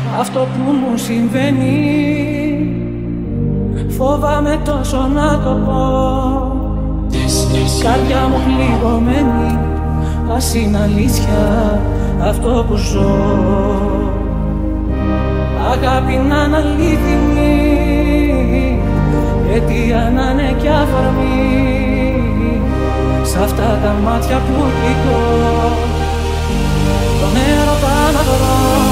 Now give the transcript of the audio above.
αυτό που μου συμβαίνει. Φοβάμαι τόσο να το πω, καρδιά μου πληγωμένη, ας είναι αλήθεια αυτό που ζω. Αγάπη να είναι αλήθινη, αιτία να είναι κι αφορμή, σ' αυτά τα μάτια που κοιτώ τον έρωτα να βρω.